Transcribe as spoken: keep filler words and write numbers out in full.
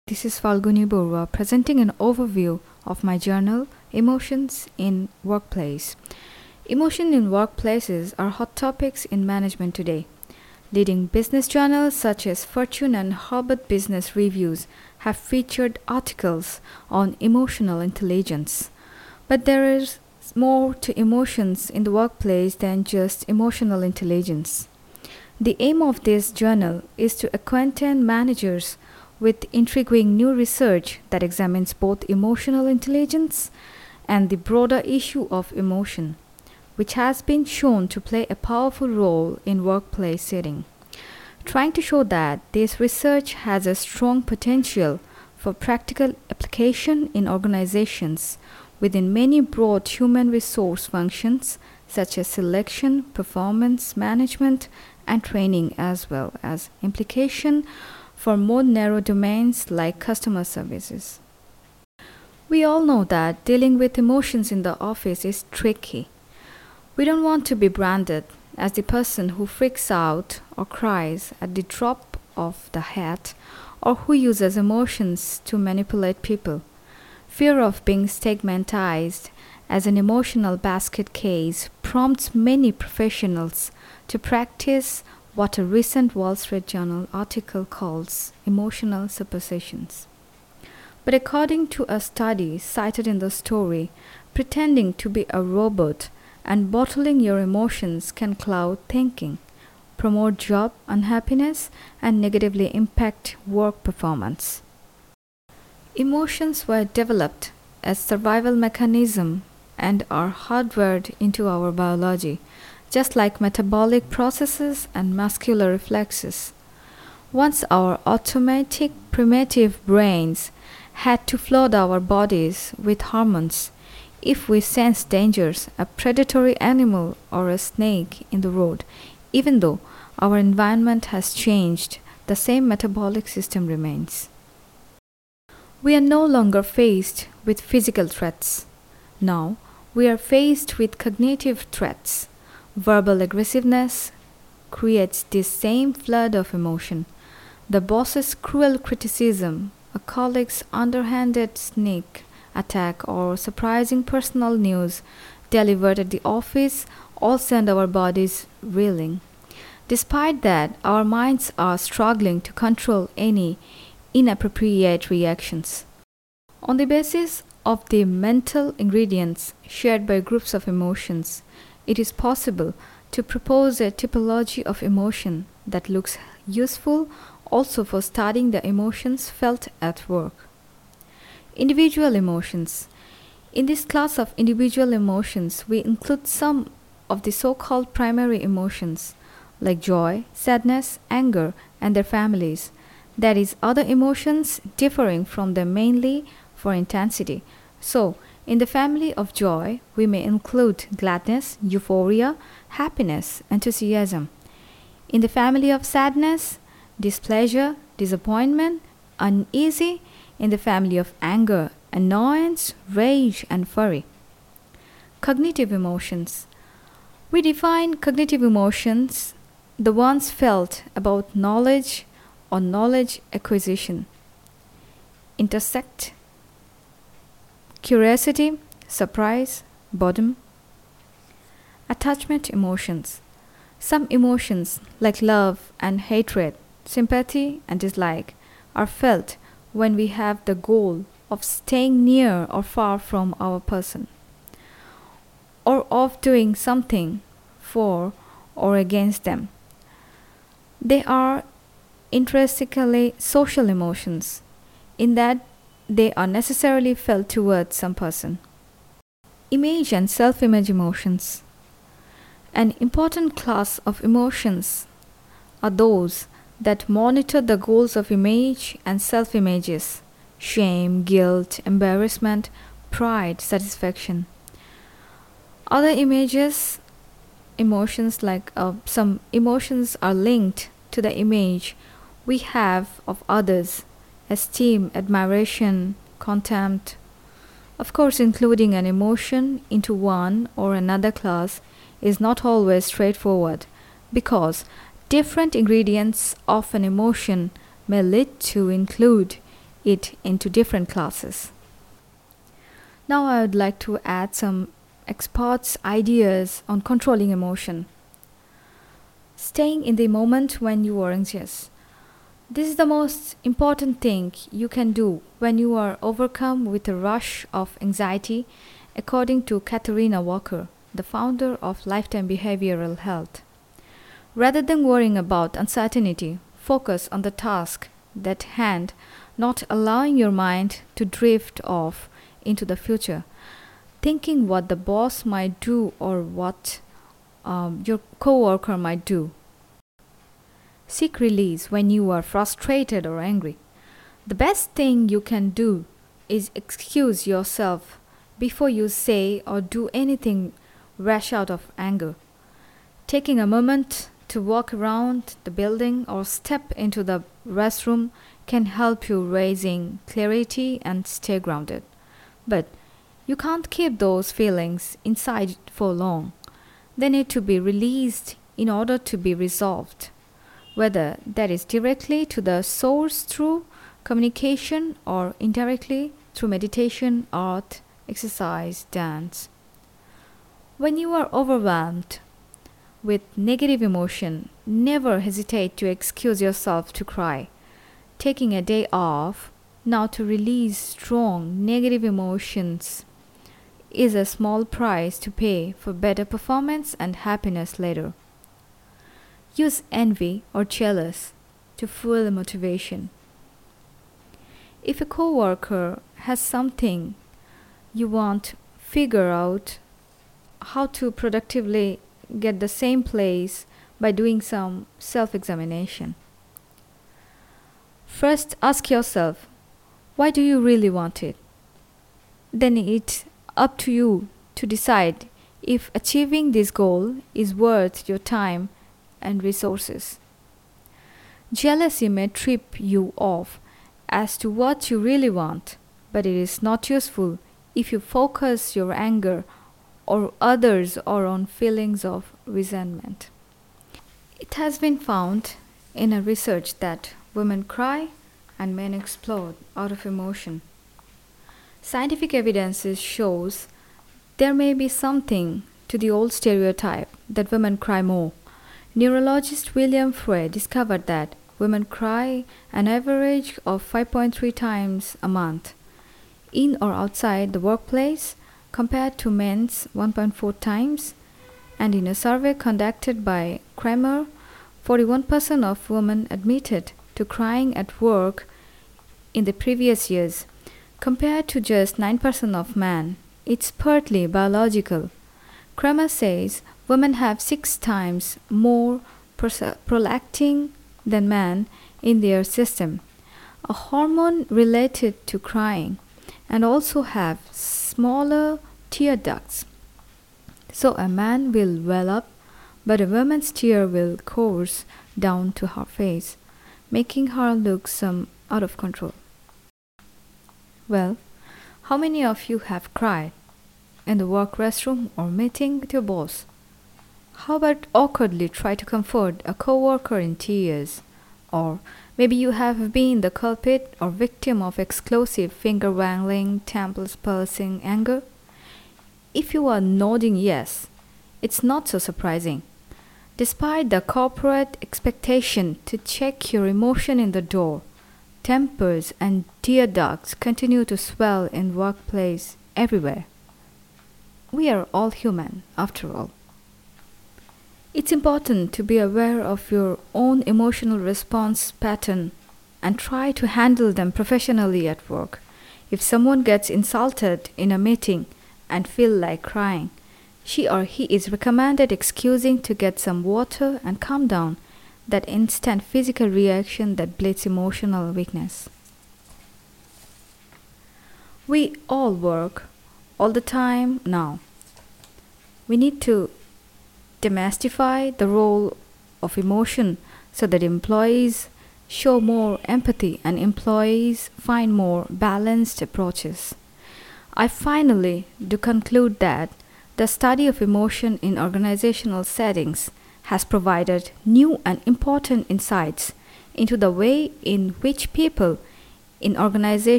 This is Falguni Borua presenting an overview of my journal, Emotions in Workplace. Emotion in workplaces are hot topics in management today. Leading business journals such as Fortune and Harvard Business Reviews have featured articles on emotional intelligence. But there is more to emotions in the workplace than just emotional intelligence. The aim of this journal is to acquaint managers with intriguing new research that examines both emotional intelligence and the broader issue of emotion, which has been shown to play a powerful role in workplace setting. Trying to show that this research has a strong potential for practical application in organizations within many broad human resource functions such as selection, performance management, and training, as well as implication for more narrow domains like customer services. We all know that dealing with emotions in the office is tricky. We don't want to be branded as the person who freaks out or cries at the drop of the hat or who uses emotions to manipulate people. Fear of being stigmatized as an emotional basket case prompts many professionals to practice what a recent Wall Street Journal article calls emotional suppositions. But according to a study cited in the story, pretending to be a robot and bottling your emotions can cloud thinking, promote job unhappiness, and negatively impact work performance. Emotions were developed as survival mechanism and are hardwired into our biology, just like metabolic processes and muscular reflexes. Once our automatic primitive brains had to flood our bodies with hormones if we sense dangers, a predatory animal or a snake in the road. Even though our environment has changed, the same metabolic system remains. We are no longer faced with physical threats. Now, we are faced with cognitive threats. Verbal aggressiveness creates this same flood of emotion. The boss's cruel criticism, a colleague's underhanded sneak attack, or surprising personal news delivered at the office all send our bodies reeling. Despite that, our minds are struggling to control any inappropriate reactions. On the basis of the mental ingredients shared by groups of emotions, it is possible to propose a typology of emotion that looks useful also for studying the emotions felt at work. Individual emotions. In this class of individual emotions, we include some of the so-called primary emotions like joy, sadness, anger, and their families. That is, other emotions differing from them mainly for intensity. So, in the family of joy, we may include gladness, euphoria, happiness, enthusiasm. In the family of sadness, displeasure, disappointment, uneasy. In the family of anger, annoyance, rage, and fury. Cognitive emotions. We define cognitive emotions, the ones felt about knowledge or knowledge acquisition. Intersect curiosity, surprise, boredom. Attachment emotions. Some emotions like love and hatred, sympathy and dislike are felt when we have the goal of staying near or far from our person, or of doing something for or against them. They are intrinsically social emotions, in that they are necessarily felt towards some person. Image and self-image emotions. An important class of emotions are those that monitor the goals of image and self-images: shame, guilt, embarrassment, pride, satisfaction. Other images, emotions like uh, some emotions are linked to the image we have of others: esteem, admiration, contempt. Of course, including an emotion into one or another class is not always straightforward, because different ingredients of an emotion may lead to include it into different classes. Now I would like to add some experts' ideas on controlling emotion. Staying in the moment when you are anxious. This is the most important thing you can do when you are overcome with a rush of anxiety, according to Katharina Walker, the founder of Lifetime Behavioral Health. Rather than worrying about uncertainty, focus on the task at hand, not allowing your mind to drift off into the future, thinking what the boss might do or what um, your coworker might do. Seek release when you are frustrated or angry. The best thing you can do is excuse yourself before you say or do anything rash out of anger. Taking a moment to walk around the building or step into the restroom can help you raising clarity and stay grounded. But you can't keep those feelings inside for long. They need to be released in order to be resolved, whether that is directly to the source through communication or indirectly through meditation, art, exercise, dance. When you are overwhelmed with negative emotion, never hesitate to excuse yourself to cry. Taking a day off now to release strong negative emotions is a small price to pay for better performance and happiness later. Use envy or jealous to fuel motivation. If a coworker has something you want, figure out how to productively get the same place by doing some self-examination. First, ask yourself, why do you really want it? Then it's up to you to decide if achieving this goal is worth your time and resources. Jealousy may trip you off as to what you really want, but it is not useful if you focus your anger or others or on feelings of resentment. It has been found in a research that women cry and men explode out of emotion. Scientific evidence shows there may be something to the old stereotype that women cry more. Neurologist William Frey discovered that women cry an average of five point three times a month, in or outside the workplace, compared to men's one point four times, and in a survey conducted by Kramer, forty-one percent of women admitted to crying at work in the previous years, compared to just nine percent of men. It's partly biological. Kramer says women have six times more prolactin than men in their system, a hormone related to crying, and also have smaller tear ducts. So a man will well up, but a woman's tear will course down to her face, making her look some out of control. Well, how many of you have cried in the work restroom or meeting with your boss? How about awkwardly try to comfort a coworker in tears? Or maybe you have been the culprit or victim of explosive finger-wangling, temples pulsing anger? If you are nodding yes, it's not so surprising. Despite the corporate expectation to check your emotion in the door, tempers and tear ducts continue to swell in workplace everywhere. We are all human, after all. It's important to be aware of your own emotional response pattern and try to handle them professionally at work. If someone gets insulted in a meeting and feel like crying, she or he is recommended excusing to get some water and calm down, that instant physical reaction that bleeds emotional weakness. We all work all the time now. We need to demystify the role of emotion so that employees show more empathy and employees find more balanced approaches. I finally do conclude that the study of emotion in organizational settings has provided new and important insights into the way in which people in organizations